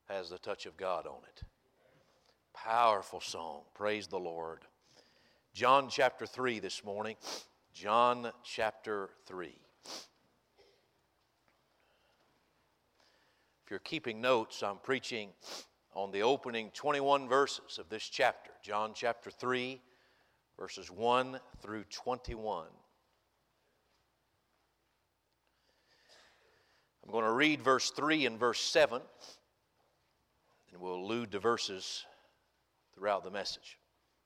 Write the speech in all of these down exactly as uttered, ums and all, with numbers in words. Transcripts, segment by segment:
has the touch of God on it. Powerful song. Praise the Lord. John chapter three this morning. John chapter three. If you're keeping notes, I'm preaching on the opening twenty-one verses of this chapter. John chapter three, verses one through twenty-one. I'm going to read verse three and verse seven, and we'll allude to verses throughout the message.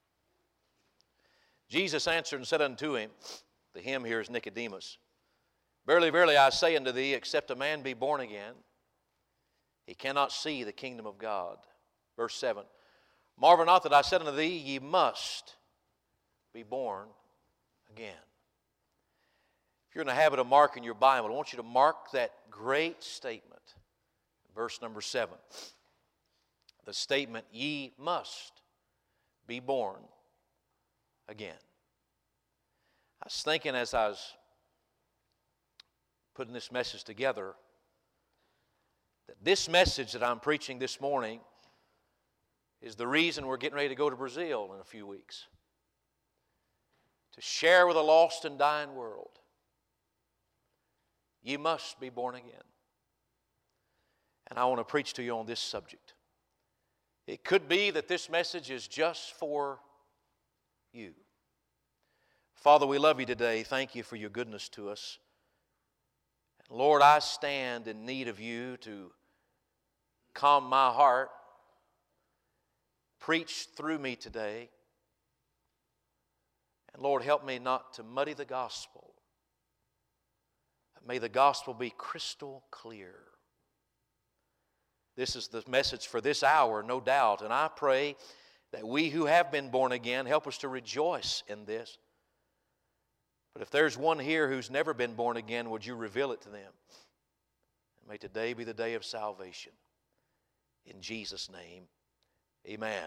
Jesus answered and said unto him, the him here is Nicodemus, Verily, verily, I say unto thee, except a man be born again, he cannot see the kingdom of God. Verse seven, Marvel not that I said unto thee, ye must be born again. If you're in the habit of marking your Bible, I want you to mark that great statement. Verse number seven. The statement, ye must be born again. I was thinking as I was putting this message together, that this message that I'm preaching this morning is the reason we're getting ready to go to Brazil in a few weeks. To share with a lost and dying world. You must be born again. And I want to preach to you on this subject. It could be that this message is just for you. Father, we love you today. Thank you for your goodness to us. And Lord, I stand in need of you to calm my heart. Preach through me today. And Lord, help me not to muddy the gospel. May the gospel be crystal clear. This is the message for this hour, no doubt. And I pray that we who have been born again, help us to rejoice in this. But if there's one here who's never been born again, would you reveal it to them? And may today be the day of salvation. In Jesus' name, amen.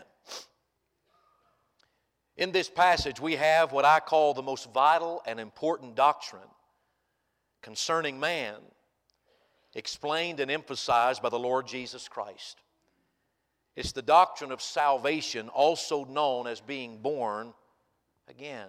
In this passage, we have what I call the most vital and important doctrine concerning man, explained and emphasized by the Lord Jesus Christ. It's the doctrine of salvation, also known as being born again.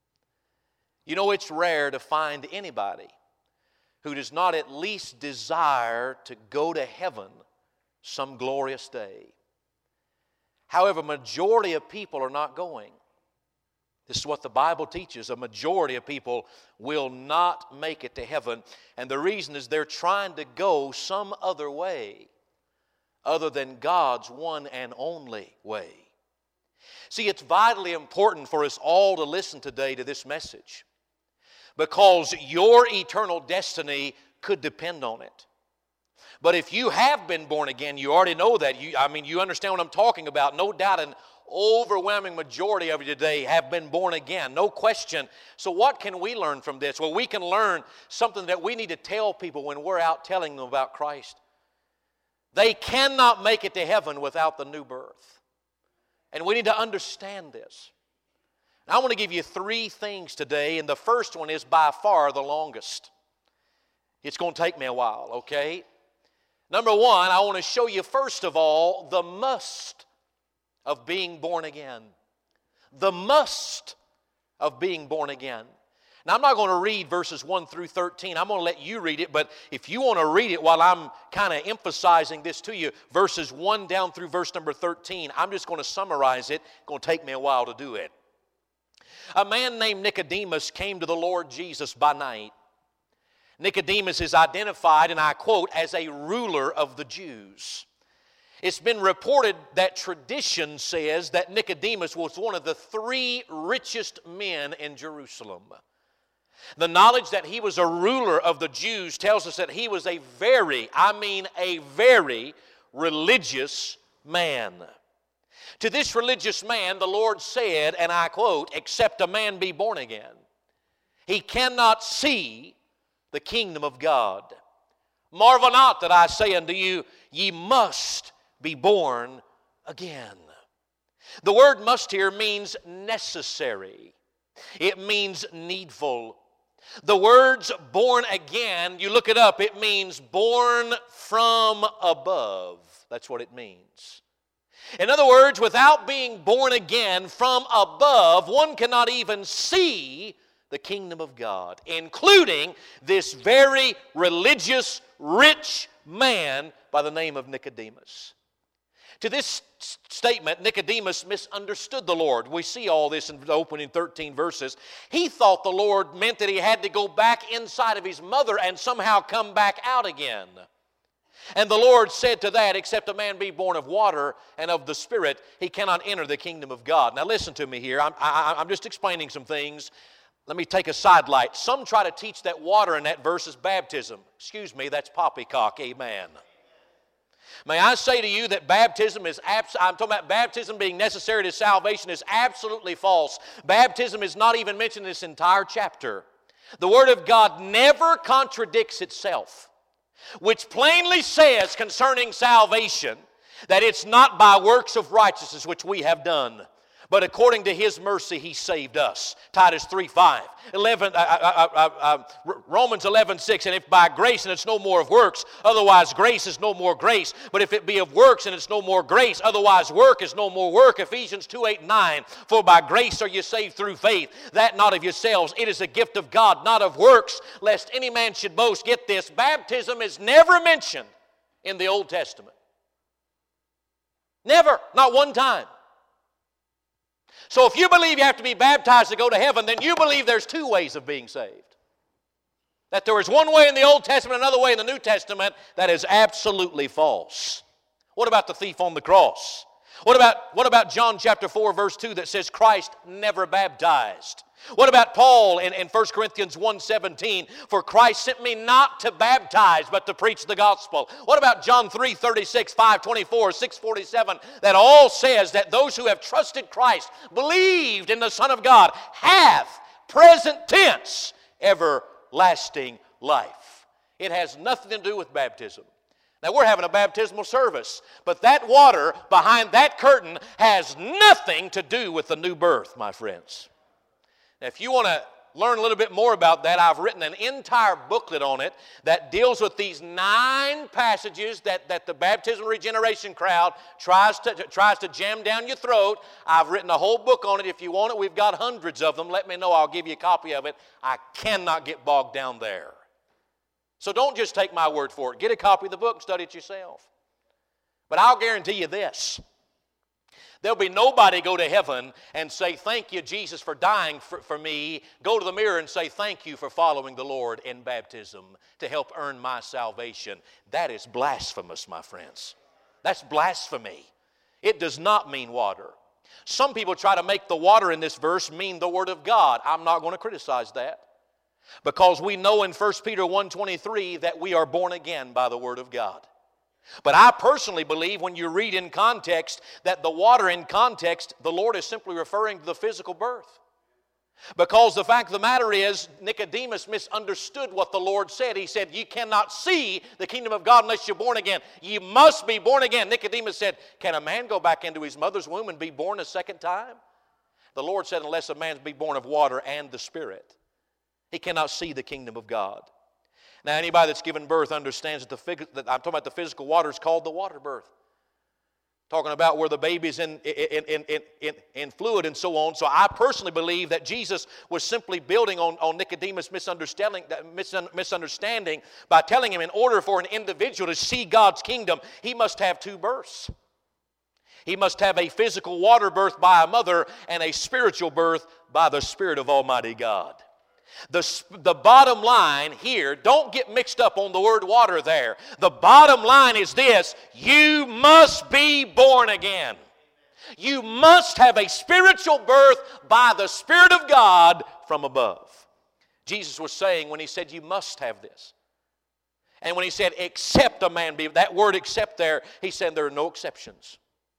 You know, it's rare to find anybody who does not at least desire to go to heaven some glorious day. However, majority of people are not going. This is what the Bible teaches. A majority of people will not make it to heaven. And the reason is they're trying to go some other way other than God's one and only way. See, it's vitally important for us all to listen today to this message because your eternal destiny could depend on it. But if you have been born again, you already know that. You, I mean, you understand what I'm talking about. No doubt an overwhelming majority of you today have been born again. No question. So what can we learn from this? Well, we can learn something that we need to tell people when we're out telling them about Christ. They cannot make it to heaven without the new birth. And we need to understand this. I want to give you three things today, and the first one is by far the longest. It's going to take me a while, okay? Number one, I want to show you first of all the must of being born again. The must of being born again. Now, I'm not going to read verses one through thirteen. I'm going to let you read it, but if you want to read it while I'm kind of emphasizing this to you, verses one down through verse number thirteen, I'm just going to summarize it. It's going to take me a while to do it. A man named Nicodemus came to the Lord Jesus by night. Nicodemus is identified, and I quote, as a ruler of the Jews. It's been reported that tradition says that Nicodemus was one of the three richest men in Jerusalem. The knowledge that he was a ruler of the Jews tells us that he was a very, I mean a very religious man. To this religious man, the Lord said, and I quote, except a man be born again, he cannot see the kingdom of God. Marvel not that I say unto you, ye must be born again. The word must here means necessary. It means needful. The words born again, you look it up, it means born from above. That's what it means. In other words, without being born again from above, one cannot even see the kingdom of God, including this very religious, rich man by the name of Nicodemus. To this statement, Nicodemus misunderstood the Lord. We see all this in the opening thirteen verses. He thought the Lord meant that he had to go back inside of his mother and somehow come back out again. And the Lord said to that, except a man be born of water and of the Spirit, he cannot enter the kingdom of God. Now listen to me here. I'm, I, I'm just explaining some things. Let me take a sidelight. Some try to teach that water in that verse is baptism. Excuse me, that's poppycock. Amen. May I say to you that baptism is, abs- I'm talking about baptism being necessary to salvation, is absolutely false. Baptism is not even mentioned in this entire chapter. The Word of God never contradicts itself, which plainly says concerning salvation that it's not by works of righteousness which we have done, but according to His mercy He saved us. Titus three five. eleven, uh, uh, uh, uh, Romans eleven six. And if by grace, and it's no more of works, otherwise grace is no more grace. But if it be of works, and it's no more grace, otherwise work is no more work. Ephesians two eight and nine. For by grace are you saved through faith, that not of yourselves. It is a gift of God, not of works, lest any man should boast. Get this, baptism is never mentioned in the Old Testament. Never, not one time. So if you believe you have to be baptized to go to heaven, then you believe there's two ways of being saved. That there is one way in the Old Testament, another way in the New Testament. That is absolutely false. What about the thief on the cross? What about, what about John chapter four, verse two that says Christ never baptized? What about Paul in, in First Corinthians one seventeen? For Christ sent me not to baptize, but to preach the gospel. What about John three thirty-six, five twenty-four, six forty-seven? That all says that those who have trusted Christ, believed in the Son of God, have, present tense, everlasting life. It has nothing to do with baptism. Now, we're having a baptismal service, but that water behind that curtain has nothing to do with the new birth, my friends. Now, if you want to learn a little bit more about that, I've written an entire booklet on it that deals with these nine passages that, that the baptismal regeneration crowd tries to, tries to jam down your throat. I've written a whole book on it. If you want it, we've got hundreds of them. Let me know. I'll give you a copy of it. I cannot get bogged down there. So don't just take my word for it. Get a copy of the book and study it yourself. But I'll guarantee you this. There'll be nobody go to heaven and say, thank you, Jesus, for dying for, for me. Go to the mirror and say, thank you for following the Lord in baptism to help earn my salvation. That is blasphemous, my friends. That's blasphemy. It does not mean water. Some people try to make the water in this verse mean the Word of God. I'm not going to criticize that, because we know in First Peter one twenty-three that we are born again by the Word of God. But I personally believe when you read in context that the water in context, the Lord is simply referring to the physical birth. Because the fact of the matter is, Nicodemus misunderstood what the Lord said. He said, you cannot see the kingdom of God unless you're born again. You must be born again. Nicodemus said, can a man go back into his mother's womb and be born a second time? The Lord said, unless a man be born of water and the Spirit, he cannot see the kingdom of God. Now, anybody that's given birth understands that, the fig- that I'm talking about the physical water is called the water birth. Talking about where the baby's in, in, in, in, in, in fluid and so on. So I personally believe that Jesus was simply building on, on Nicodemus' misunderstanding, misunderstanding by telling him in order for an individual to see God's kingdom, he must have two births. He must have a physical water birth by a mother and a spiritual birth by the Spirit of Almighty God. The, the bottom line here, don't get mixed up on the word water there. The bottom line is this: you must be born again. You must have a spiritual birth by the Spirit of God from above. Jesus was saying when He said you must have this. And when He said except a man be, that word except there, He said there are no exceptions.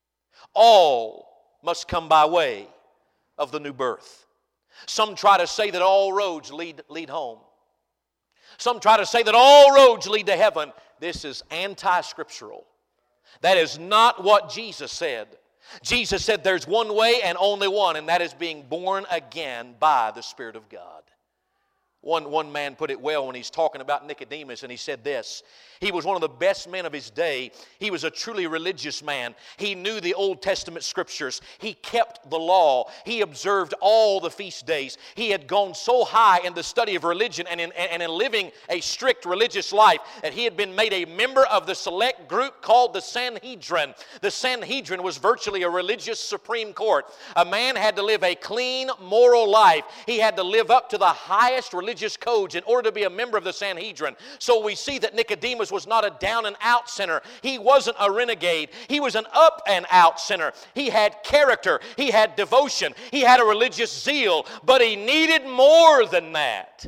All must come by way of the new birth. Some try to say that all roads lead, lead home. Some try to say that all roads lead to heaven. This is anti-scriptural. That is not what Jesus said. Jesus said there's one way and only one, and that is being born again by the Spirit of God. One, one man put it well when he's talking about Nicodemus, and he said this. He was one of the best men of his day. He was a truly religious man. He knew the Old Testament scriptures. He kept the law. He observed all the feast days. He had gone so high in the study of religion and in, and in living a strict religious life that he had been made a member of the select group called the Sanhedrin. The Sanhedrin was virtually a religious Supreme Court. A man had to live a clean, moral life. He had to live up to the highest religious religious codes in order to be a member of the Sanhedrin. So we see that Nicodemus was not a down and out sinner. He wasn't a renegade. He was an up and out sinner. He had character. He had devotion. He had a religious zeal. But he needed more than that.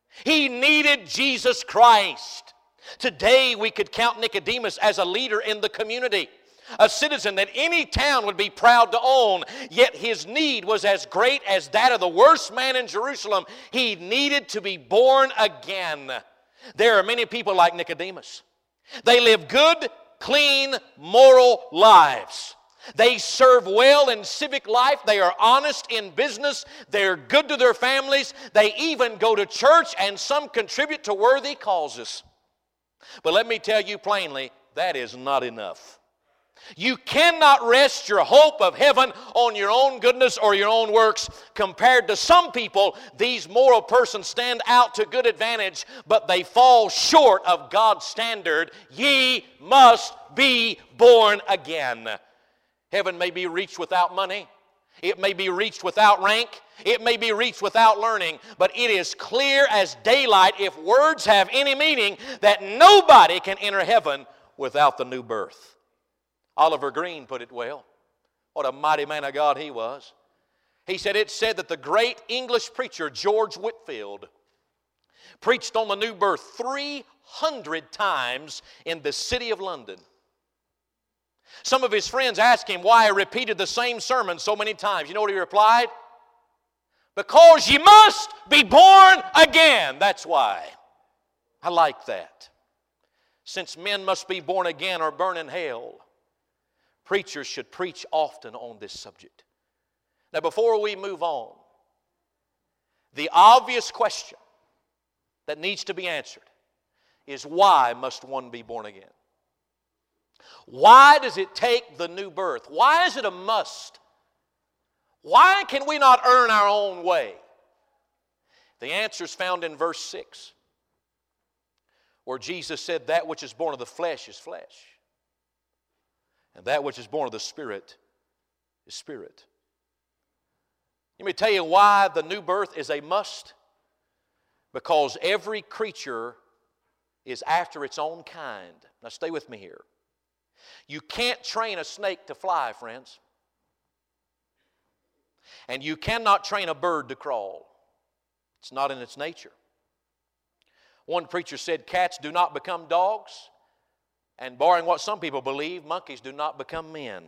He needed Jesus Christ. Today we could count Nicodemus as a leader in the community. A citizen that any town would be proud to own, yet his need was as great as that of the worst man in Jerusalem. He needed to be born again. There are many people like Nicodemus. They live good, clean, moral lives. They serve well in civic life. They are honest in business. They're good to their families. They even go to church, and some contribute to worthy causes. But let me tell you plainly, that is not enough. You cannot rest your hope of heaven on your own goodness or your own works. Compared to some people, these moral persons stand out to good advantage, but they fall short of God's standard. Ye must be born again. Heaven may be reached without money. It may be reached without rank. It may be reached without learning. But it is clear as daylight, if words have any meaning, that nobody can enter heaven without the new birth. Oliver Green put it well. What a mighty man of God he was. He said, it said that the great English preacher George Whitefield preached on the new birth three hundred times in the city of London. Some of his friends asked him why he repeated the same sermon so many times. You know what he replied? Because you must be born again. That's why. I like that. Since men must be born again or burn in hell, preachers should preach often on this subject. Now, before we move on, the obvious question that needs to be answered is, why must one be born again? Why does it take the new birth? Why is it a must? Why can we not earn our own way? The answer is found in verse six, where Jesus said, that which is born of the flesh is flesh, and that which is born of the Spirit is spirit. Let me tell you why the new birth is a must. Because every creature is after its own kind. Now stay with me here. You can't train a snake to fly, friends. And you cannot train a bird to crawl. It's not in its nature. One preacher said cats do not become dogs, and barring what some people believe, monkeys do not become men.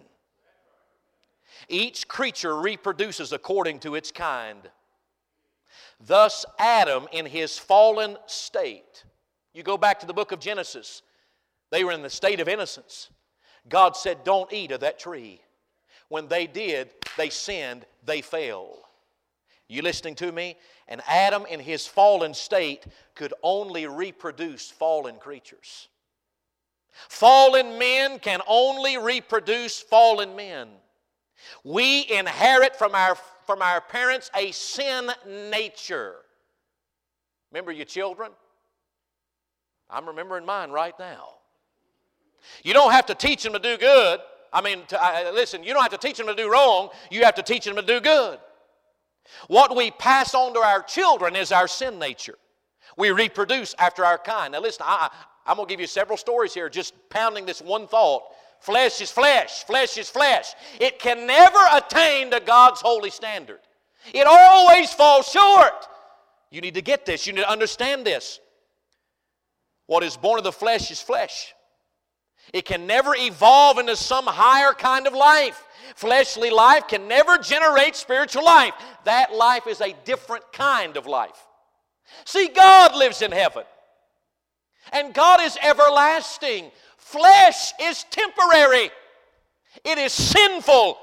Each creature reproduces according to its kind. Thus Adam, in his fallen state, you go back to the book of Genesis, they were in the state of innocence. God said, don't eat of that tree. When they did, they sinned, they fell. You listening to me? And Adam, in his fallen state, could only reproduce fallen creatures. Fallen men can only reproduce fallen men. We inherit from our, from our parents a sin nature. Remember your children? I'm remembering mine right now. You don't have to teach them to do good. I mean, to, uh, listen, you don't have to teach them to do wrong. You have to teach them to do good. What we pass on to our children is our sin nature. We reproduce after our kind. Now listen, I, I'm going to give you several stories here, just pounding this one thought. Flesh is flesh. Flesh is flesh. It can never attain to God's holy standard. It always falls short. You need to get this. You need to understand this. What is born of the flesh is flesh. It can never evolve into some higher kind of life. Fleshly life can never generate spiritual life. That life is a different kind of life. See, God lives in heaven. And God is everlasting. Flesh is temporary. It is sinful.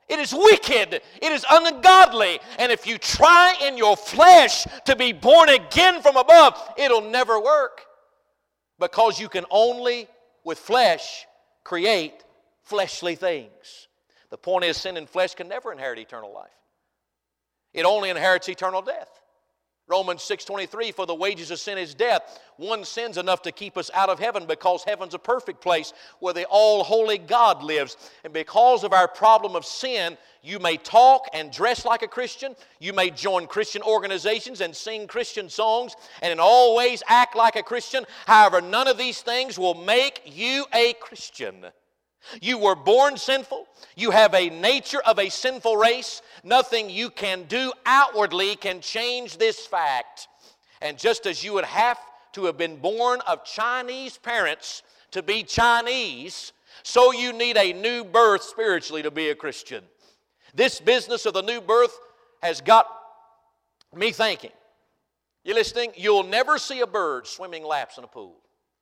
It is wicked. It is ungodly. And if you try in your flesh to be born again from above, it'll never work. Because you can only, with flesh, create fleshly things. The point is, sin and flesh can never inherit eternal life. It only inherits eternal death. Romans six twenty-three, for the wages of sin is death. One sin's enough to keep us out of heaven because heaven's a perfect place where the all-holy God lives. And because of our problem of sin, you may talk and dress like a Christian. You may join Christian organizations and sing Christian songs and in all ways act like a Christian. However, none of these things will make you a Christian. You were born sinful. You have a nature of a sinful race. Nothing you can do outwardly can change this fact. And just as you would have to have been born of Chinese parents to be Chinese, so you need a new birth spiritually to be a Christian. This business of the new birth has got me thinking. You listening? You'll never see a bird swimming laps in a pool.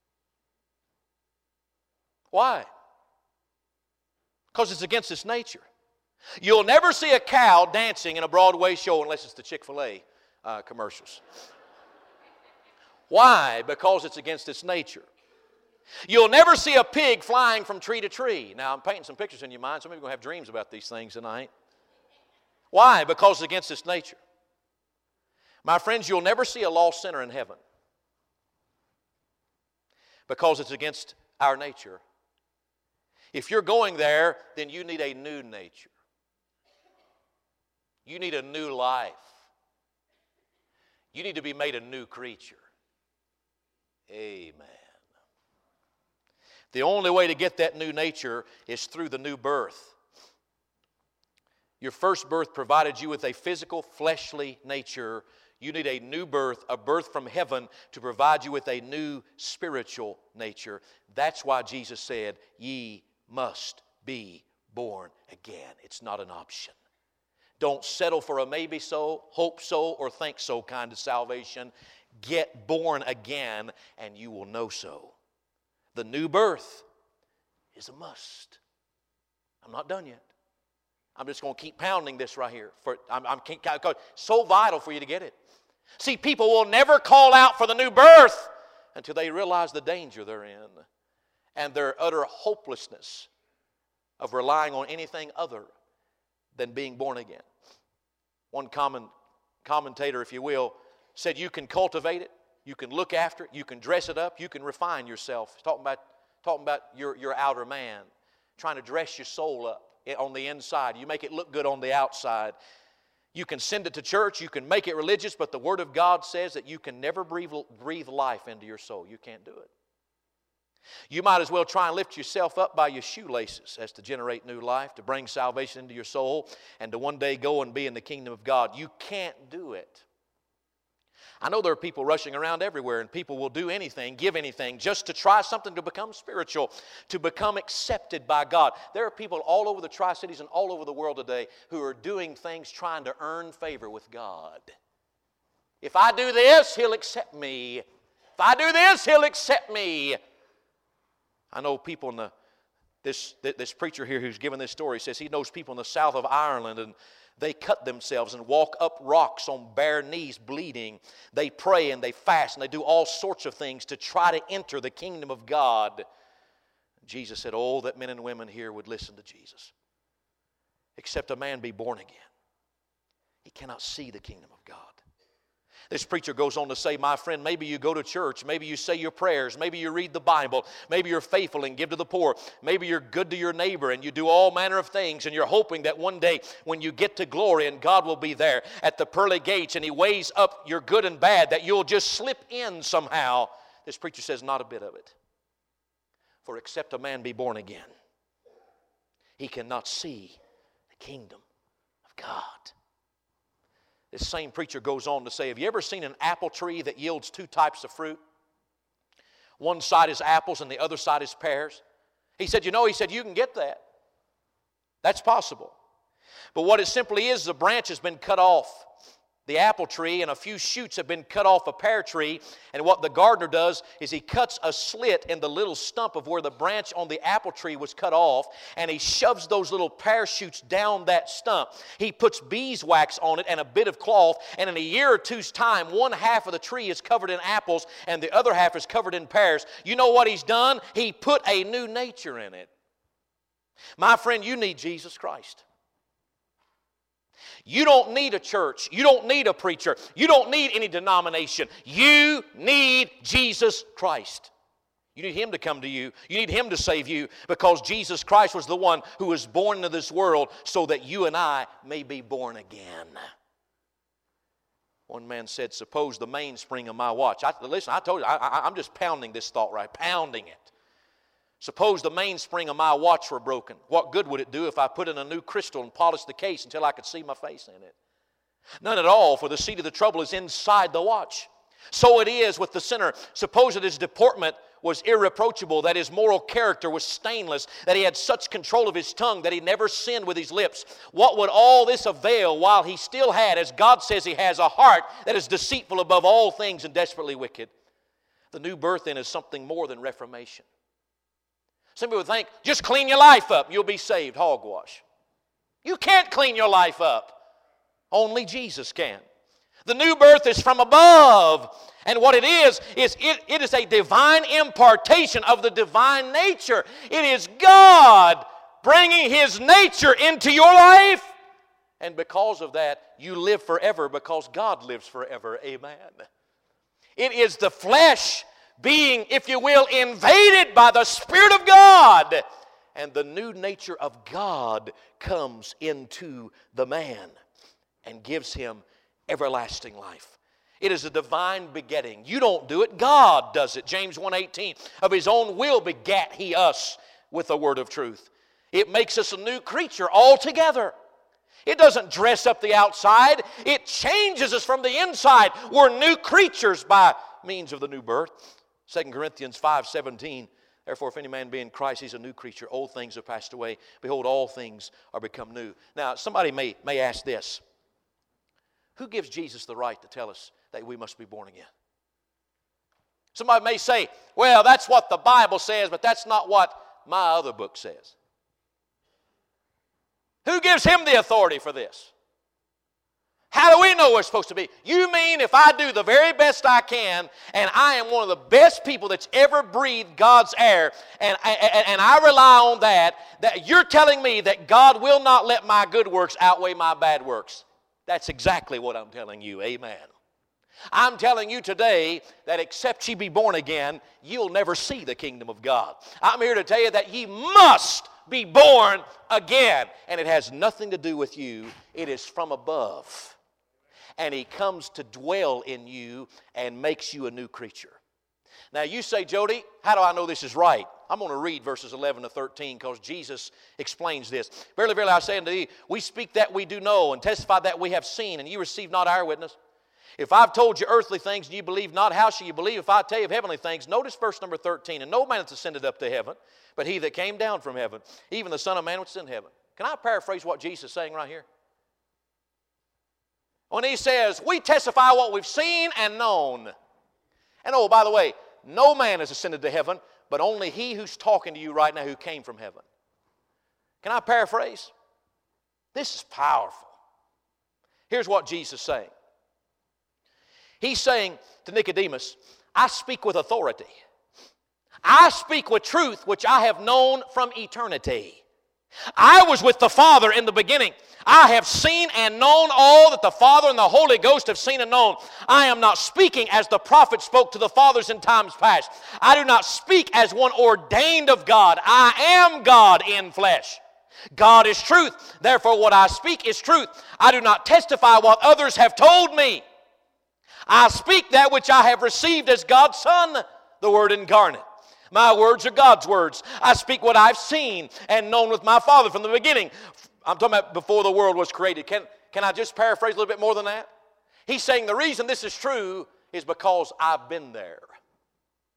Why? Because it's against its nature. You'll never see a cow dancing in a Broadway show unless it's the Chick-fil-A uh, commercials. Why? Because it's against its nature. You'll never see a pig flying from tree to tree. Now, I'm painting some pictures in your mind. Some of you are going to have dreams about these things tonight. Why? Because it's against its nature. My friends, you'll never see a lost sinner in heaven. Because it's against our nature. If you're going there, then you need a new nature. You need a new life. You need to be made a new creature. Amen. The only way to get that new nature is through the new birth. Your first birth provided you with a physical, fleshly nature. You need a new birth, a birth from heaven, to provide you with a new spiritual nature. That's why Jesus said, ye must be born again. It's not an option. Don't settle for a maybe so, hope so, or think so kind of salvation. Get born again and you will know so. The new birth is a must. I'm not done yet. I'm just going to keep pounding this right here. For I'm, I'm so vital for you to get it. See, people will never call out for the new birth until they realize the danger they're in and their utter hopelessness of relying on anything other than being born again. One common commentator, if you will, said you can cultivate it, you can look after it, you can dress it up, you can refine yourself. He's talking about, talking about your, your outer man, trying to dress your soul up on the inside. You make it look good on the outside. You can send it to church, you can make it religious, but the Word of God says that you can never breathe, breathe life into your soul. You can't do it. You might as well try and lift yourself up by your shoelaces as to generate new life, to bring salvation into your soul, and to one day go and be in the kingdom of God. You can't do it. I know there are people rushing around everywhere, and people will do anything, give anything, just to try something to become spiritual, to become accepted by God. There are people all over the Tri-Cities and all over the world today who are doing things trying to earn favor with God. If I do this, He'll accept me. If I do this, He'll accept me. I know people in the, this, this preacher here who's given this story says he knows people in the south of Ireland, and they cut themselves and walk up rocks on bare knees bleeding. They pray and they fast and they do all sorts of things to try to enter the kingdom of God. Jesus said, oh, that men and women here would listen to Jesus. Except a man be born again, he cannot see the kingdom of God. This preacher goes on to say, my friend, maybe you go to church, maybe you say your prayers, maybe you read the Bible, maybe you're faithful and give to the poor, maybe you're good to your neighbor and you do all manner of things, and you're hoping that one day when you get to glory and God will be there at the pearly gates and He weighs up your good and bad, that you'll just slip in somehow. This preacher says, not a bit of it. For except a man be born again, he cannot see the kingdom of God. This same preacher goes on to say, have you ever seen an apple tree that yields two types of fruit? One side is apples and the other side is pears. He said, you know, he said, you can get that. That's possible. But what it simply is, the branch has been cut off. the apple tree, and a few shoots have been cut off a pear tree. And what the gardener does is he cuts a slit in the little stump of where the branch on the apple tree was cut off, and he shoves those little pear shoots down that stump. He puts beeswax on it and a bit of cloth, and in a year or two's time, one half of the tree is covered in apples and the other half is covered in pears. You know what he's done? He put a new nature in it. My friend, you need Jesus Christ. You don't need a church. You don't need a preacher. You don't need any denomination. You need Jesus Christ. You need Him to come to you. You need Him to save you, because Jesus Christ was the one who was born into this world so that you and I may be born again. One man said, suppose the mainspring of my watch. I, listen, I told you, I, I, I'm just pounding this thought right, pounding it. Suppose the mainspring of my watch were broken. What good would it do if I put in a new crystal and polished the case until I could see my face in it? None at all, for the seat of the trouble is inside the watch. So it is with the sinner. Suppose that his deportment was irreproachable, that his moral character was stainless, that he had such control of his tongue that he never sinned with his lips. What would all this avail while he still had, as God says he has, a heart that is deceitful above all things and desperately wicked? The new birth then is something more than reformation. Some people think, just clean your life up, you'll be saved. Hogwash. You can't clean your life up. Only Jesus can. The new birth is from above. And what it is, is it, it is a divine impartation of the divine nature. It is God bringing His nature into your life. And because of that, you live forever because God lives forever. Amen. It is the flesh being, if you will, invaded by the Spirit of God. And the new nature of God comes into the man and gives him everlasting life. It is a divine begetting. You don't do it, God does it. James one eighteen, of His own will begat He us with the word of truth. It makes us a new creature altogether. It doesn't dress up the outside. It changes us from the inside. We're new creatures by means of the new birth. Second Corinthians five seventeen, therefore if any man be in Christ, he's a new creature. Old things have passed away. Behold, all things are become new. Now, somebody may, may ask this. Who gives Jesus the right to tell us that we must be born again? Somebody may say, well, that's what the Bible says, but that's not what my other book says. Who gives him the authority for this? How do we know we're supposed to be? You mean if I do the very best I can, and I am one of the best people that's ever breathed God's air, and, and, and I rely on that, that you're telling me that God will not let my good works outweigh my bad works? That's exactly what I'm telling you. Amen. I'm telling you today that except ye be born again, you'll never see the kingdom of God. I'm here to tell you that ye must be born again. And it has nothing to do with you. It is from above. And He comes to dwell in you and makes you a new creature. Now you say, Jody, how do I know this is right? I'm going to read verses eleven to thirteen because Jesus explains this. Verily, verily, I say unto thee, we speak that we do know and testify that we have seen, and ye receive not our witness. If I've told you earthly things and you believe not, how shall you believe if I tell you of heavenly things? Notice verse number thirteen. And no man hath ascended up to heaven, but He that came down from heaven, even the Son of Man which is in heaven. Can I paraphrase what Jesus is saying right here? When He says, we testify what we've seen and known. And oh, by the way, no man has ascended to heaven, but only He who's talking to you right now who came from heaven. Can I paraphrase? This is powerful. Here's what Jesus is saying. He's saying to Nicodemus, I speak with authority. I speak with truth which I have known from eternity. I was with the Father in the beginning. I have seen and known all that the Father and the Holy Ghost have seen and known. I am not speaking as the prophet spoke to the fathers in times past. I do not speak as one ordained of God. I am God in flesh. God is truth. Therefore, what I speak is truth. I do not testify what others have told me. I speak that which I have received as God's Son, the Word incarnate. My words are God's words. I speak what I've seen and known with my Father from the beginning. I'm talking about before the world was created. Can, can I just paraphrase a little bit more than that? He's saying the reason this is true is because I've been there.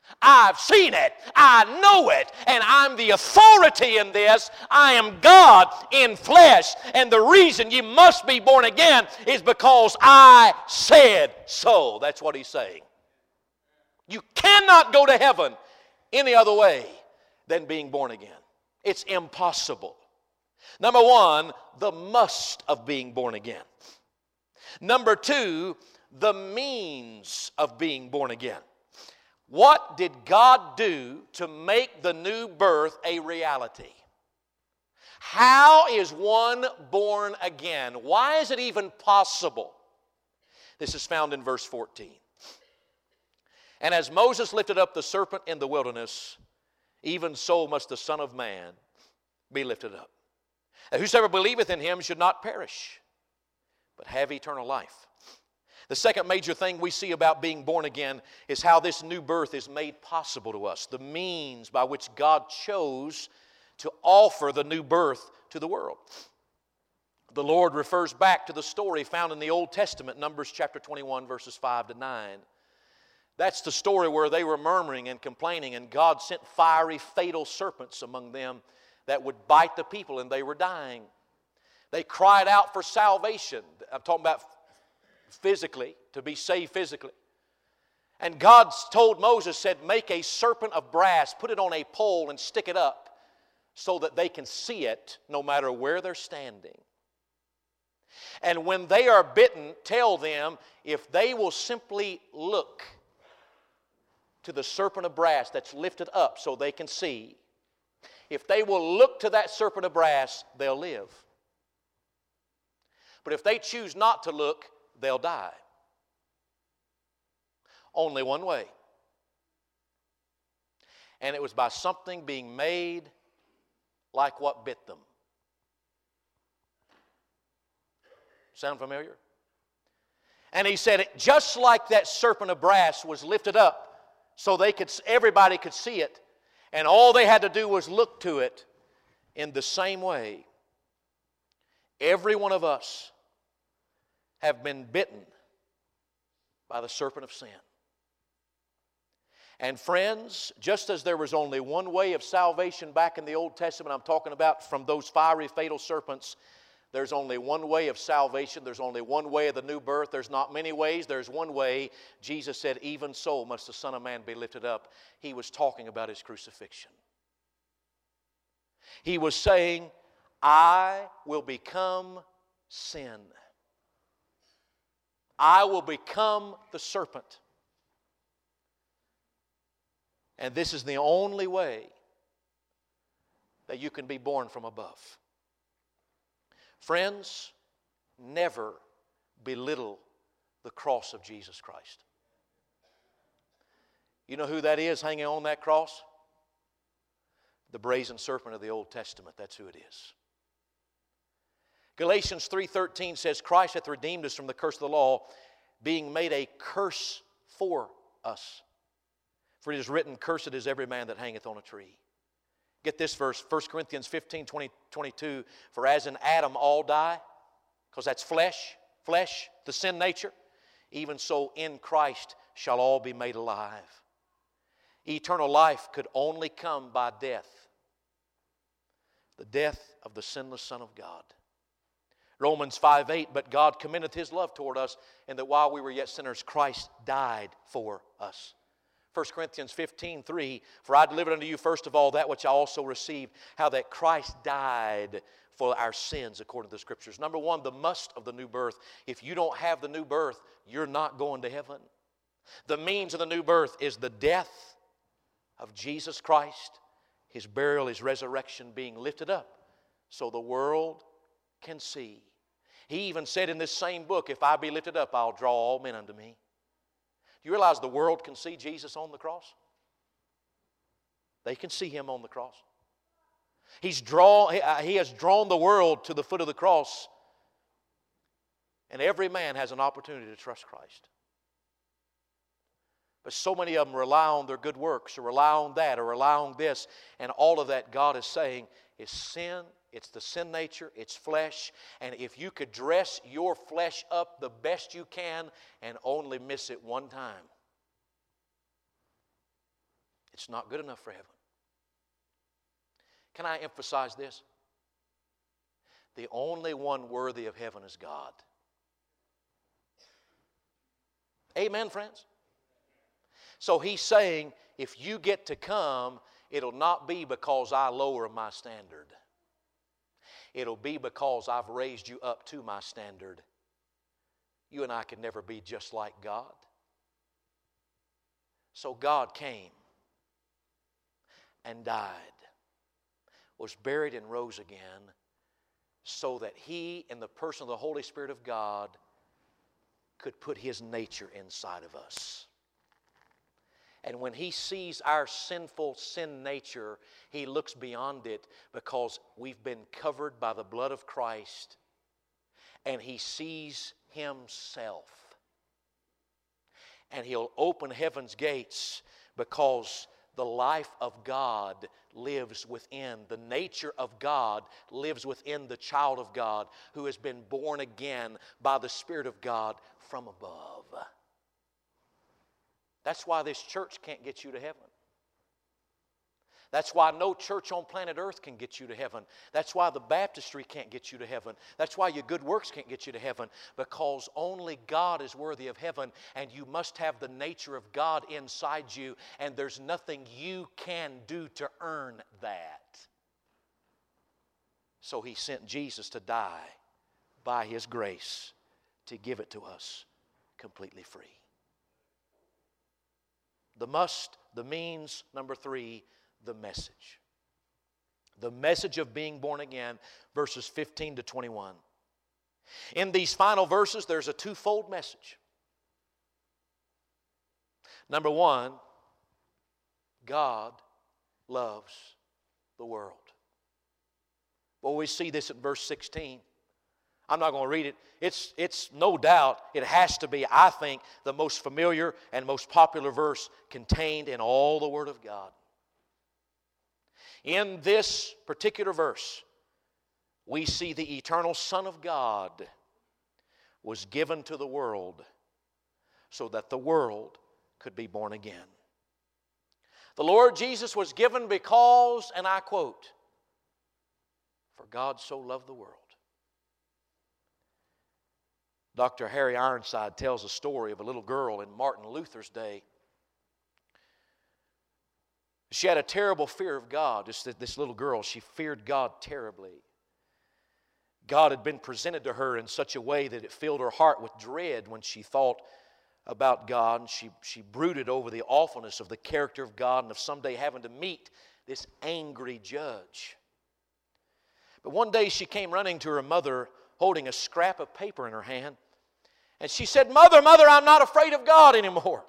I've seen it. I know it. And I'm the authority in this. I am God in flesh. And the reason you must be born again is because I said so. That's what he's saying. You cannot go to heaven any other way than being born again. It's impossible. Number one, the must of being born again. Number two, the means of being born again. What did God do to make the new birth a reality? How is one born again? Why is it even possible? This is found in verse fourteen. And as Moses lifted up the serpent in the wilderness, even so must the Son of Man be lifted up. And whosoever believeth in him should not perish, but have eternal life. The second major thing we see about being born again is how this new birth is made possible to us. The means by which God chose to offer the new birth to the world. The Lord refers back to the story found in the Old Testament, Numbers chapter twenty-one, verses five to nine. That's the story where they were murmuring and complaining, and God sent fiery, fatal serpents among them that would bite the people, and they were dying. They cried out for salvation. I'm talking about physically, to be saved physically. And God told Moses, said, make a serpent of brass, put it on a pole and stick it up so that they can see it no matter where they're standing. And when they are bitten, tell them if they will simply look to the serpent of brass that's lifted up so they can see, if they will look to that serpent of brass, they'll live. But if they choose not to look, they'll die. Only one way. And it was by something being made like what bit them. Sound familiar? And he said, just like that serpent of brass was lifted up so they could, everybody could see it, and all they had to do was look to it, in the same way, every one of us have been bitten by the serpent of sin. And friends, just as there was only one way of salvation back in the Old Testament, I'm talking about from those fiery, fatal serpents, there's only one way of salvation. There's only one way of the new birth. There's not many ways. There's one way. Jesus said, even so must the Son of Man be lifted up. He was talking about His crucifixion. He was saying, I will become sin. I will become the serpent. And this is the only way that you can be born from above. Friends, never belittle the cross of Jesus Christ. You know who that is hanging on that cross? The brazen serpent of the Old Testament. That's who it is. Galatians three thirteen says, Christ hath redeemed us from the curse of the law, being made a curse for us. For it is written, cursed is every man that hangeth on a tree. Get this verse, First Corinthians fifteen, twenty, twenty-two. For as in Adam all die, because that's flesh, flesh, the sin nature, even so in Christ shall all be made alive. Eternal life could only come by death. The death of the sinless Son of God. Romans five eight, but God commendeth His love toward us, and that while we were yet sinners, Christ died for us. First Corinthians fifteen three, for I delivered unto you first of all that which I also received, how that Christ died for our sins according to the Scriptures. Number one, the must of the new birth. If you don't have the new birth, you're not going to heaven. The means of the new birth is the death of Jesus Christ, His burial, His resurrection being lifted up so the world can see. He even said in this same book, if I be lifted up, I'll draw all men unto me. Do you realize the world can see Jesus on the cross? They can see Him on the cross. He's draw, He has drawn the world to the foot of the cross. And every man has an opportunity to trust Christ. But so many of them rely on their good works, or rely on that, or rely on this. And all of that, God is saying, is sin. It's the sin nature, it's flesh, and if you could dress your flesh up the best you can and only miss it one time, It's not good enough for heaven. Can I emphasize this? The only one worthy of heaven is God. Amen, friends? So he's saying, if you get to come, it'll not be because I lower my standard. It'll be because I've raised you up to my standard. You and I can never be just like God. So God came and died, was buried and rose again, so that He, in the person of the Holy Spirit of God, could put His nature inside of us. And when He sees our sinful sin nature, He looks beyond it because we've been covered by the blood of Christ, and He sees Himself. And He'll open heaven's gates because the life of God lives within, the nature of God lives within the child of God who has been born again by the Spirit of God from above. That's why this church can't get you to heaven. That's why no church on planet Earth can get you to heaven. That's why the baptistry can't get you to heaven. That's why your good works can't get you to heaven. Because only God is worthy of heaven, and you must have the nature of God inside you, and there's nothing you can do to earn that. So He sent Jesus to die by His grace to give it to us completely free. The must, the means, number three, the message. The message of being born again, verses fifteen to twenty-one. In these final verses, there's a twofold message. Number one, God loves the world. Well, we see this at verse sixteen. I'm not going to read it. It's, it's no doubt, it has to be, I think, the most familiar and most popular verse contained in all the Word of God. In this particular verse, we see the eternal Son of God was given to the world so that the world could be born again. The Lord Jesus was given because, and I quote, "For God so loved the world." Doctor Harry Ironside tells a story of a little girl in Martin Luther's day. She had a terrible fear of God. Just this little girl, she feared God terribly. God had been presented to her in such a way that it filled her heart with dread when she thought about God. And she, she brooded over the awfulness of the character of God and of someday having to meet this angry judge. But one day she came running to her mother holding a scrap of paper in her hand. And she said, "Mother, Mother, I'm not afraid of God anymore."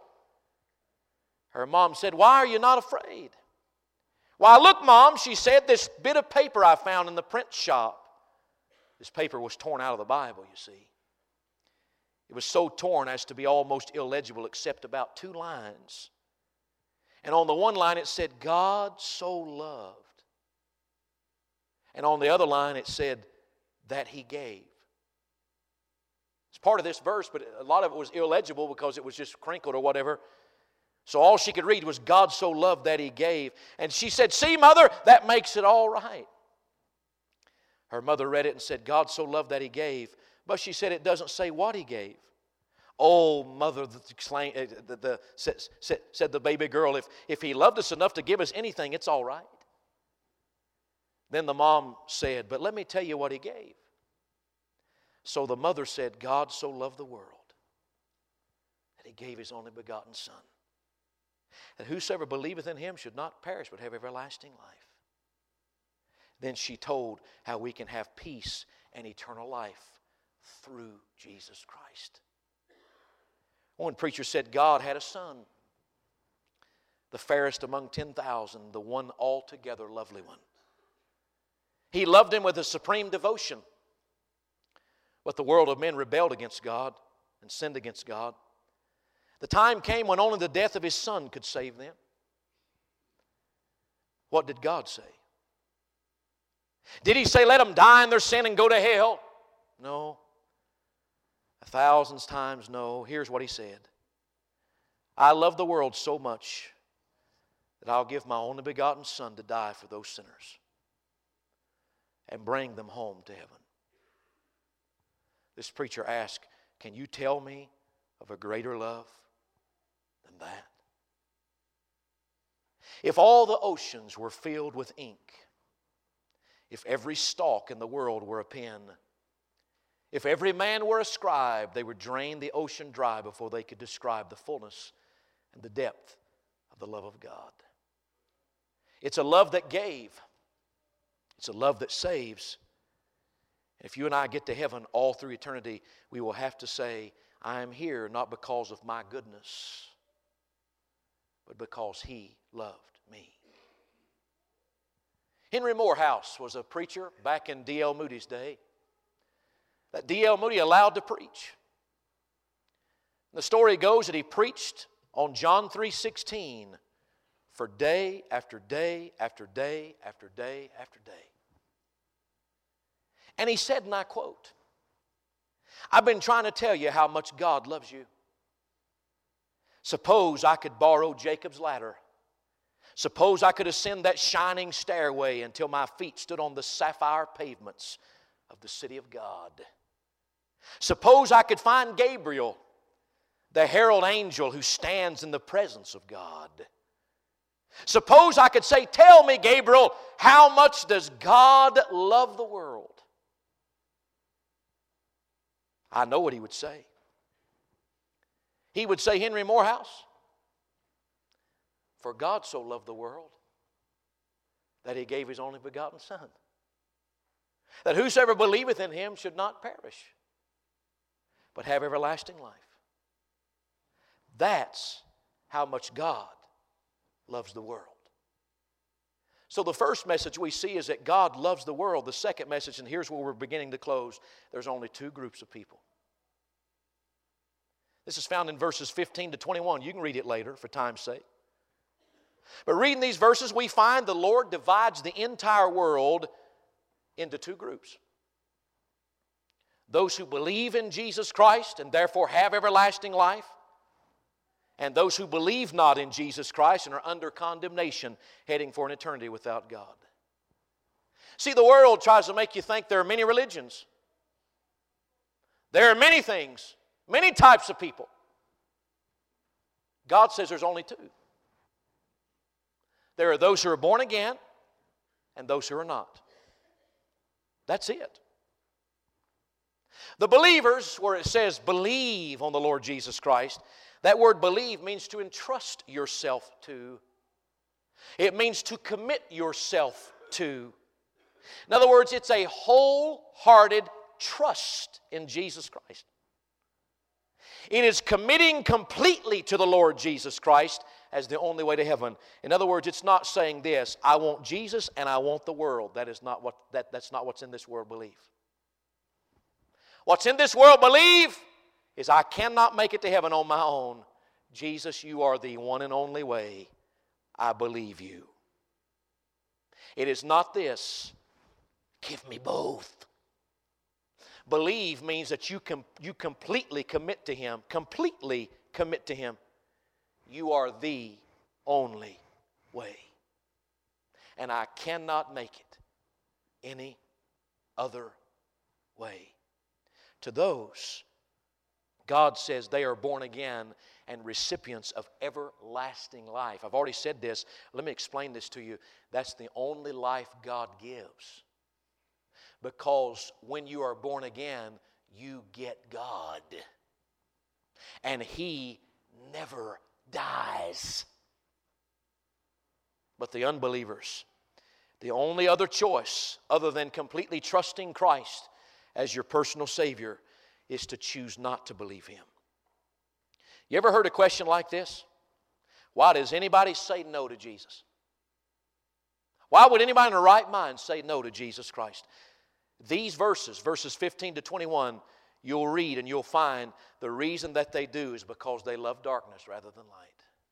Her mom said, "Why are you not afraid?" "Why, look, Mom," she said, "this bit of paper I found in the print shop." This paper was torn out of the Bible, you see. It was so torn as to be almost illegible except about two lines. And on the one line it said, "God so loved." And on the other line it said, "that He gave." It's part of this verse, but a lot of it was illegible because it was just crinkled or whatever. So all she could read was, "God so loved that He gave." And she said, "See, Mother, that makes it all right." Her mother read it and said, "God so loved that He gave." But she said, "It doesn't say what He gave." "Oh, Mother," the, the, the, said, said the baby girl, if, if He loved us enough to give us anything, it's all right." Then the mom said, "But let me tell you what He gave." So the mother said, "God so loved the world that He gave His only begotten Son, that whosoever believeth in Him should not perish but have everlasting life." Then she told how we can have peace and eternal life through Jesus Christ. One preacher said God had a son, the fairest among ten thousand, the one altogether lovely one. He loved Him with a supreme devotion. But the world of men rebelled against God and sinned against God. The time came when only the death of His Son could save them. What did God say? Did He say, "Let them die in their sin and go to hell"? No. A thousand times no. Here's what He said. "I love the world so much that I'll give my only begotten Son to die for those sinners and bring them home to heaven. This preacher asked, can you tell me of a greater love than that? If all the oceans were filled with ink, if every stalk in the world were a pen, if every man were a scribe, they would drain the ocean dry before they could describe the fullness and the depth of the love of God. It's a love that gave. It's a love that saves. If you and I get to heaven all through eternity, we will have to say, I am here not because of my goodness, but because He loved me. Henry Morehouse was a preacher back in D L Moody's day that D L Moody allowed to preach. The story goes that he preached on John three sixteen for day after day after day after day after day. And he said, and I quote, I've been trying to tell you how much God loves you. Suppose I could borrow Jacob's ladder. Suppose I could ascend that shining stairway until my feet stood on the sapphire pavements of the city of God. Suppose I could find Gabriel, the herald angel who stands in the presence of God. Suppose I could say, tell me, Gabriel, how much does God love the world? I know what he would say. He would say, Henry Morehouse, for God so loved the world that He gave His only begotten Son, that whosoever believeth in Him should not perish, but have everlasting life. That's how much God loves the world. So the first message we see is that God loves the world. The second message, and here's where we're beginning to close, there's only two groups of people. This is found in verses fifteen to twenty-one. You can read it later for time's sake. But reading these verses, we find the Lord divides the entire world into two groups. Those who believe in Jesus Christ and therefore have everlasting life, and those who believe not in Jesus Christ and are under condemnation, heading for an eternity without God. See, the world tries to make you think there are many religions. There are many things, many types of people. God says there's only two. There are those who are born again and those who are not. That's it. The believers, where it says believe on the Lord Jesus Christ, that word believe means to entrust yourself to. It means to commit yourself to. In other words, it's a wholehearted trust in Jesus Christ. It is committing completely to the Lord Jesus Christ as the only way to heaven. In other words, it's not saying this, I want Jesus and I want the world. That is not what that, that's not what's in this world believe. What's in this world believe is I cannot make it to heaven on my own. Jesus, you are the one and only way. I believe you. It is not this, give me both. Believe means that you, com- you completely commit to Him, completely commit to Him. You are the only way. And I cannot make it any other way. To those, God says they are born again and recipients of everlasting life. I've already said this. Let me explain this to you. That's the only life God gives. Because when you are born again, you get God. And He never dies. But the unbelievers, the only other choice other than completely trusting Christ as your personal Savior is to choose not to believe Him. You ever heard a question like this? Why does anybody say no to Jesus? Why would anybody in their right mind say no to Jesus Christ? These verses, verses fifteen to twenty-one, you'll read and you'll find the reason that they do is because they love darkness rather than light.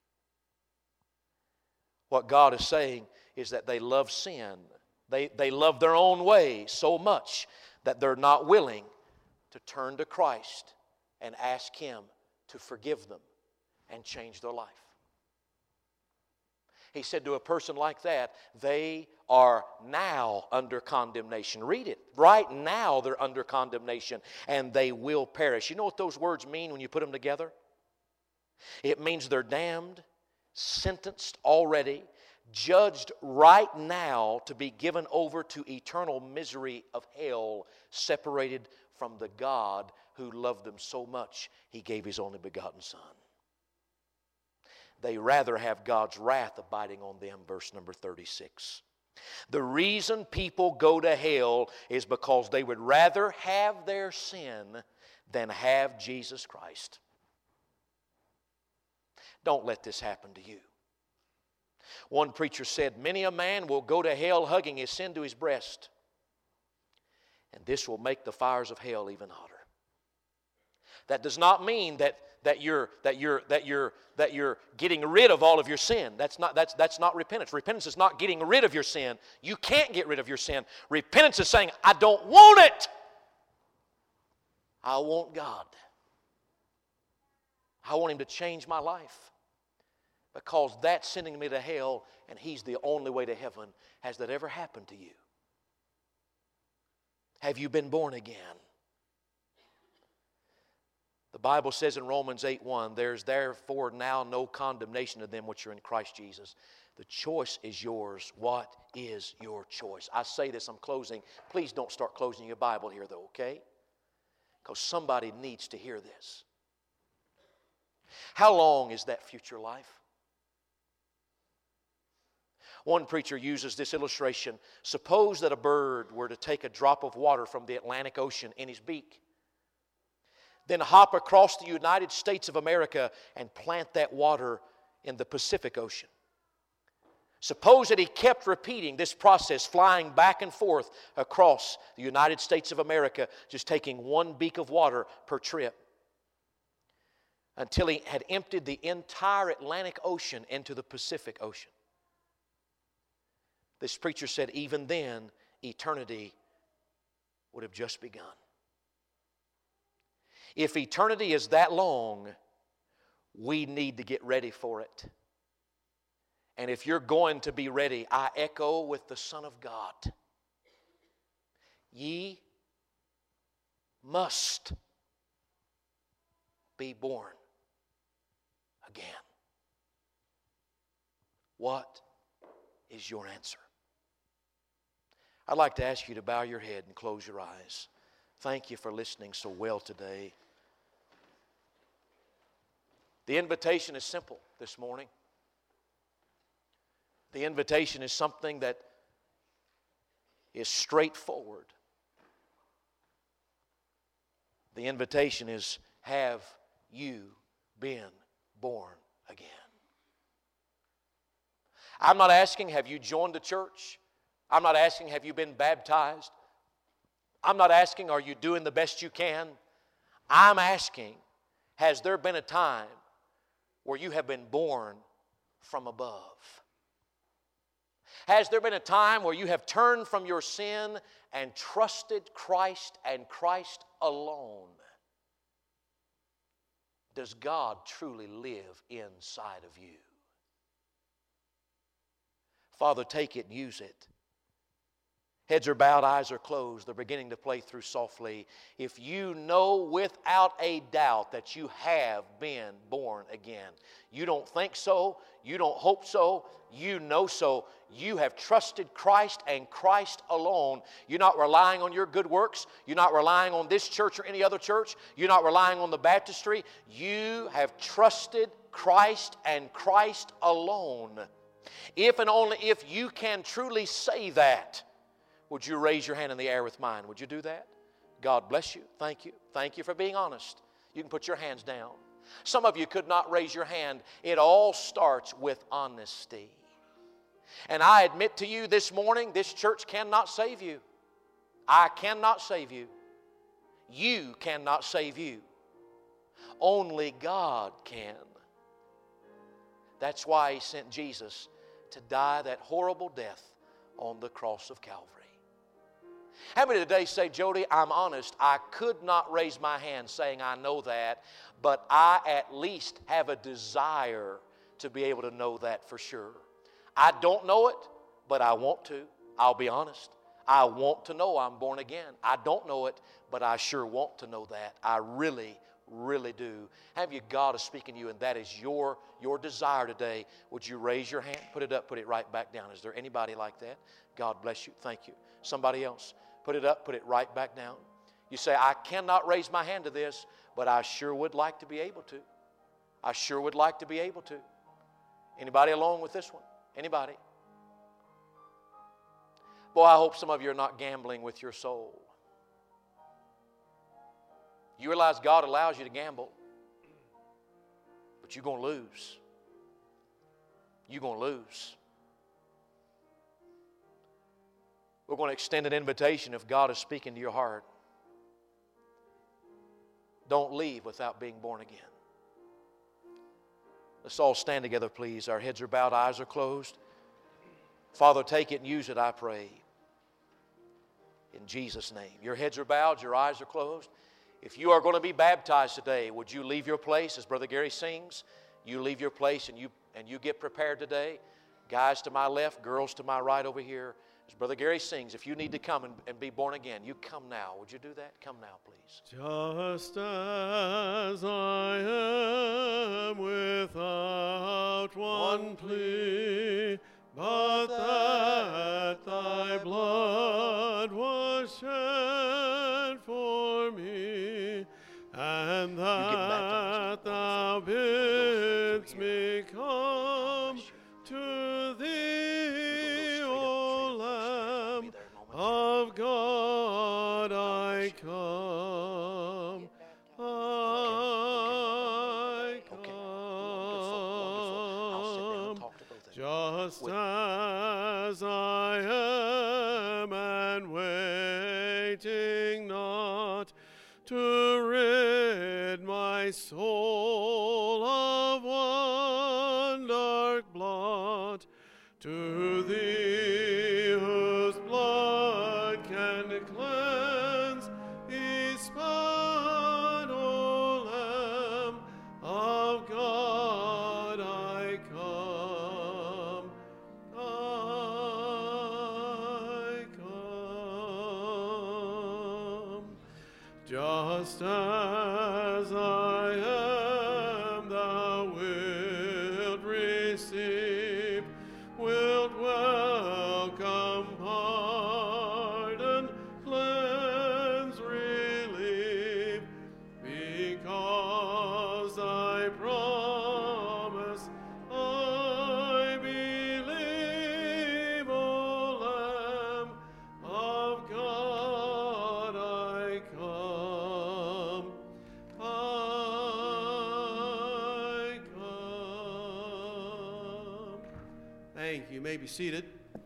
What God is saying is that they love sin. They, they love their own way so much that they're not willing to turn to Christ and ask Him to forgive them and change their life. He said to a person like that, they are now under condemnation. Read it. Right now they're under condemnation and they will perish. You know what those words mean when you put them together? It means they're damned, sentenced already, judged right now to be given over to eternal misery of hell, separated from the God who loved them so much He gave His only begotten Son. They rather have God's wrath abiding on them, verse number thirty-six. The reason people go to hell is because they would rather have their sin than have Jesus Christ. Don't let this happen to you. One preacher said, many a man will go to hell hugging his sin to his breast, and this will make the fires of hell even hotter. That does not mean that, that, you're, that, you're, that, you're, that you're getting rid of all of your sin. That's not, that's, that's not repentance. Repentance is not getting rid of your sin. You can't get rid of your sin. Repentance is saying, I don't want it. I want God. I want Him to change my life. Because that's sending me to hell, and He's the only way to heaven. Has that ever happened to you? Have you been born again? The Bible says in Romans eight one, there's therefore now no condemnation to them which are in Christ Jesus. The choice is yours. What is your choice? I say this, I'm closing. Please don't start closing your Bible here though, okay? Because somebody needs to hear this. How long is that future life? One preacher uses this illustration. Suppose that a bird were to take a drop of water from the Atlantic Ocean in his beak, then hop across the United States of America and plant that water in the Pacific Ocean. Suppose that he kept repeating this process, flying back and forth across the United States of America, just taking one beak of water per trip, until he had emptied the entire Atlantic Ocean into the Pacific Ocean. This preacher said, even then, eternity would have just begun. If eternity is that long, we need to get ready for it. And if you're going to be ready, I echo with the Son of God. Ye must be born again. What is your answer? I'd like to ask you to bow your head and close your eyes. Thank you for listening so well today. The invitation is simple this morning. The invitation is something that is straightforward. The invitation is, have you been born again? I'm not asking, have you joined the church? I'm not asking, have you been baptized? I'm not asking, are you doing the best you can? I'm asking, has there been a time where you have been born from above? Has there been a time where you have turned from your sin and trusted Christ and Christ alone? Does God truly live inside of you? Father, take it and use it. Heads are bowed, eyes are closed. They're beginning to play through softly. If you know without a doubt that you have been born again, you don't think so, you don't hope so, you know so, you have trusted Christ and Christ alone. You're not relying on your good works. You're not relying on this church or any other church. You're not relying on the baptistry. You have trusted Christ and Christ alone. If and only if you can truly say that, would you raise your hand in the air with mine? Would you do that? God bless you. Thank you. Thank you for being honest. You can put your hands down. Some of you could not raise your hand. It all starts with honesty. And I admit to you this morning, this church cannot save you. I cannot save you. You cannot save you. Only God can. That's why He sent Jesus to die that horrible death on the cross of Calvary. How many today say, Jody, I'm honest, I could not raise my hand saying I know that, but I at least have a desire to be able to know that for sure. I don't know it, but I want to. I'll be honest. I want to know I'm born again. I don't know it, but I sure want to know that. I really, really do. Have you God is speaking to you, and that is your, your desire today? Would you raise your hand? Put it up, put it right back down. Is there anybody like that? God bless you. Thank you. Somebody else? Put it up, put it right back down. You say, I cannot raise my hand to this, but I sure would like to be able to. I sure would like to be able to. Anybody along with this one? Anybody? Boy, I hope some of you are not gambling with your soul. You realize God allows you to gamble, but you're going to lose. You're going to lose. We're going to extend an invitation if God is speaking to your heart. Don't leave without being born again. Let's all stand together, please. Our heads are bowed, eyes are closed. Father, take it and use it, I pray. In Jesus' name. Your heads are bowed, your eyes are closed. If you are going to be baptized today, would you leave your place as Brother Gary sings? You leave your place and you, and you get prepared today. Guys to my left, girls to my right over here. As Brother Gary sings, if you need to come and, and be born again, you come now. Would you do that? Come now, please. Just as I am without one plea, but that thy blood was shed for me, and that thou bidst me come to thee, O Lamb of God, I come, I come, just as I am, and waiting not to rid my soul of one dark blot, to thee whose blood can cleanse each spot, O Lamb of God, I come, I come. Just as I am, thou wilt receive, wilt welcome, pardon, cleanse, relieve, because thy promise I believe, O Lamb of God, I come, I come. Thank you. You may be seated.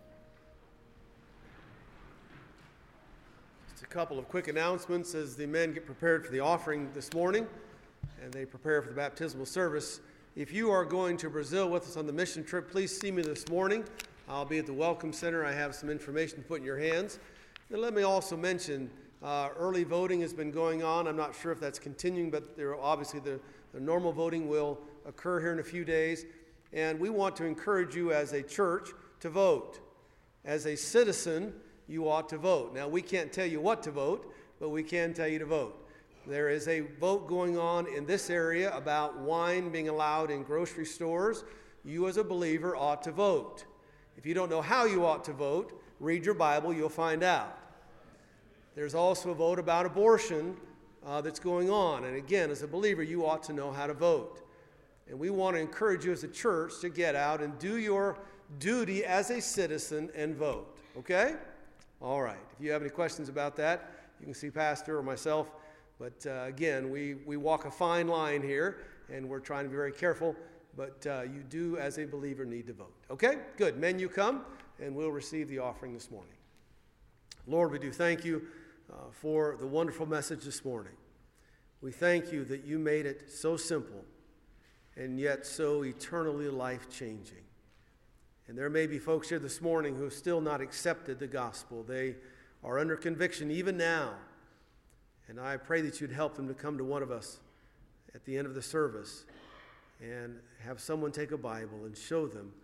Just a couple of quick announcements as the men get prepared for the offering this morning and they prepare for the baptismal service. If you are going to Brazil with us on the mission trip, please see me this morning. I'll be at the Welcome Center. I have some information to put in your hands. And let me also mention uh, early voting has been going on. I'm not sure if that's continuing, but there obviously the, the normal voting will occur here in a few days. And we want to encourage you as a church to vote. As a citizen, you ought to vote. Now, we can't tell you what to vote, but we can tell you to vote. There is a vote going on in this area about wine being allowed in grocery stores. You as a believer ought to vote. If you don't know how you ought to vote, read your Bible, you'll find out. There's also a vote about abortion uh, that's going on. And again, as a believer, you ought to know how to vote. And we want to encourage you as a church to get out and do your duty as a citizen and vote. Okay? All right. If you have any questions about that, you can see Pastor or myself. But uh, again, we, we walk a fine line here, and we're trying to be very careful. But uh, you do, as a believer, need to vote. Okay? Good. Men, you come, and we'll receive the offering this morning. Lord, we do thank you uh, for the wonderful message this morning. We thank you that you made it so simple and yet so eternally life-changing. And there may be folks here this morning who have still not accepted the gospel. They are under conviction even now. And I pray that you'd help them to come to one of us at the end of the service and have someone take a Bible and show them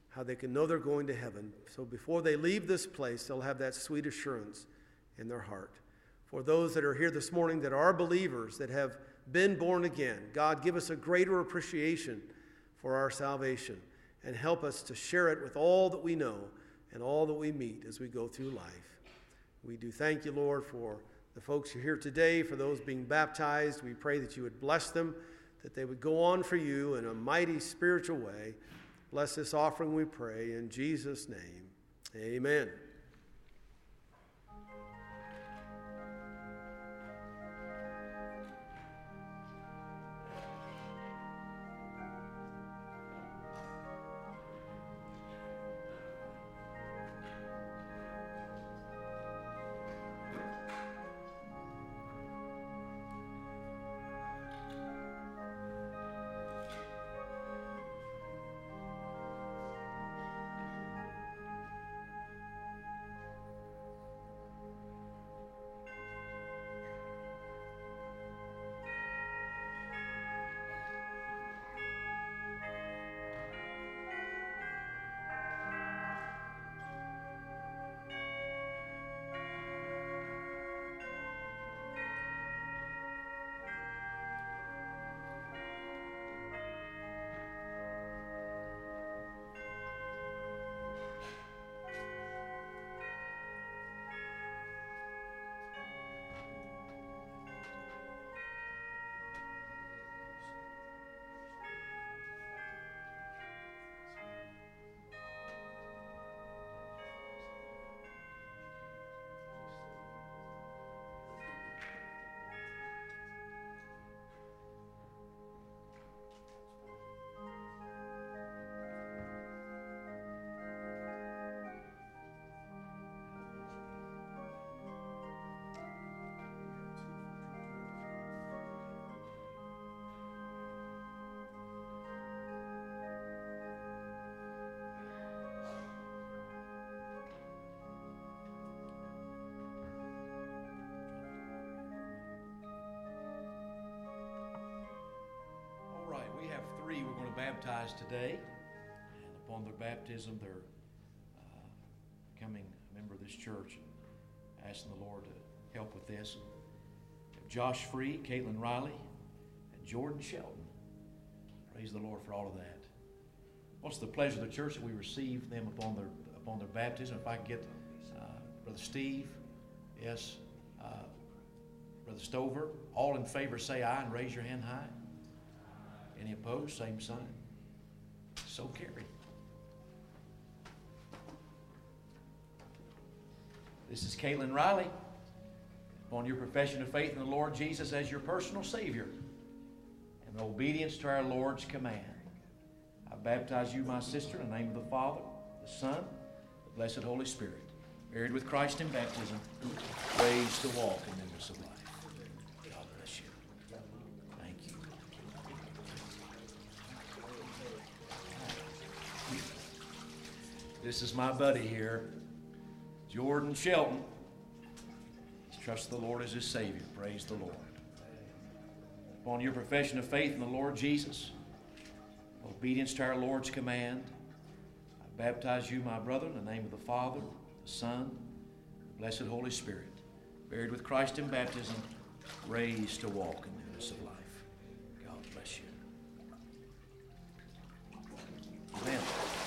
how they can know they're going to heaven. So before they leave this place, they'll have that sweet assurance in their heart. For those that are here this morning that are believers, that have been born again, God, give us a greater appreciation for our salvation and help us to share it with all that we know and all that we meet as we go through life. We do thank you, Lord, for the folks who are here today, for those being baptized. We pray that you would bless them, that they would go on for you in a mighty spiritual way. Bless this offering, we pray, in Jesus' name. Amen. We have three we're going to baptize today, and upon their baptism, they're uh, becoming a member of this church, and asking the Lord to help with this. We have Josh Free, Caitlin Riley, and Jordan Shelton. Praise the Lord for all of that. Well, it's the pleasure of the church that we receive them upon their upon their baptism. If I can get uh, Brother Steve, yes, uh, Brother Stover, all in favor say aye and raise your hand high. Any opposed? Same sign. So carried. This is Caitlin Riley. Upon your profession of faith in the Lord Jesus as your personal Savior and obedience to our Lord's command, I baptize you, my sister, in the name of the Father, the Son, the blessed Holy Spirit, buried with Christ in baptism, raised to walk in newness of life. God bless you. Thank you. This is my buddy here, Jordan Shelton. He's trusted the Lord as his Savior. Praise the Lord. Upon your profession of faith in the Lord Jesus, obedience to our Lord's command, I baptize you, my brother, in the name of the Father, the Son, the blessed Holy Spirit, buried with Christ in baptism, raised to walk in newness of life. God bless you. Amen.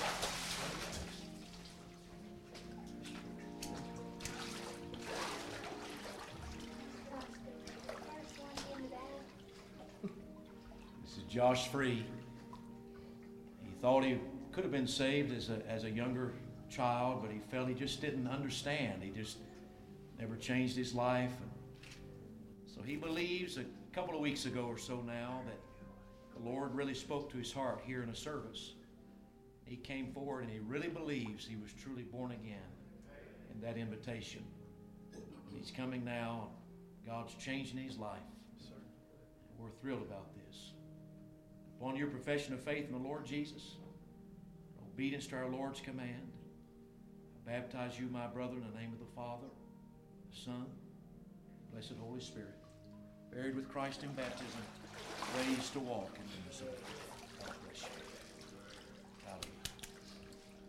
Josh Free. He thought he could have been saved as a, as a younger child, but he felt he just didn't understand. He just never changed his life. So he believes a couple of weeks ago or so now that the Lord really spoke to his heart here in a service. He came forward and he really believes he was truly born again in that invitation. He's coming now. God's changing his life. We're thrilled about this. Upon your profession of faith in the Lord Jesus, obedience to our Lord's command, I baptize you, my brother, in the name of the Father, the Son, the blessed Holy Spirit, buried with Christ in baptism, raised to walk in newness of life. God bless you.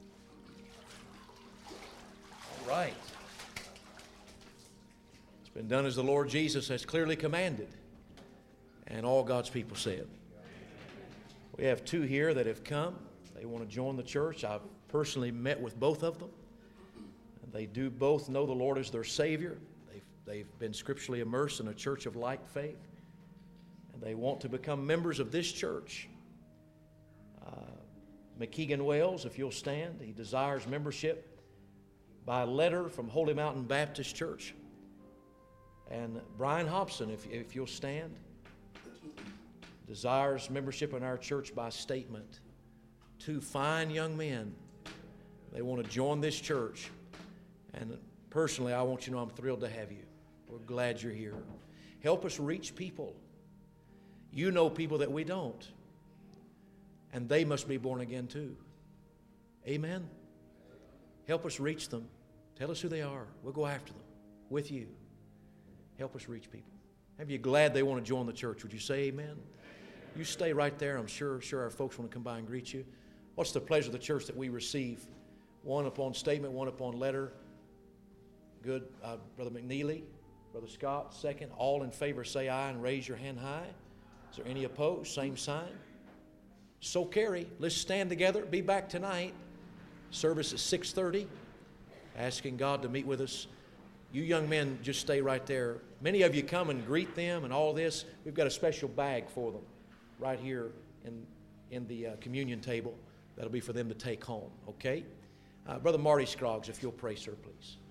right. It's been done as the Lord Jesus has clearly commanded. And all God's people said. We have two here that have come. They want to join the church. I've personally met with both of them. And they do both know the Lord as their Savior. They've, they've been scripturally immersed in a church of like faith. And they want to become members of this church. Uh, McKeegan Wells, if you'll stand, he desires membership by letter from Holy Mountain Baptist Church. And Brian Hobson, if, if you'll stand, desires membership in our church by statement. Two fine young men. They want to join this church. And personally, I want you to know I'm thrilled to have you. We're glad you're here. Help us reach people. You know people that we don't. And they must be born again too. Amen? Help us reach them. Tell us who they are. We'll go after them with you. Help us reach people. Have you glad they want to join the church? Would you say amen? You stay right there. I'm sure, sure our folks want to come by and greet you. What's the pleasure of the church that we receive? One upon statement, one upon letter. Good. Uh, Brother McNeely, Brother Scott, second. All in favor say aye and raise your hand high. Is there any opposed? Same sign. So carry. Let's stand together. Be back tonight. Service at six thirty. Asking God to meet with us. You young men, just stay right there. Many of you come and greet them and all this. We've got a special bag for them right here in, in the uh, communion table. That'll be for them to take home, okay? Uh, Brother Marty Scroggs, if you'll pray, sir, please.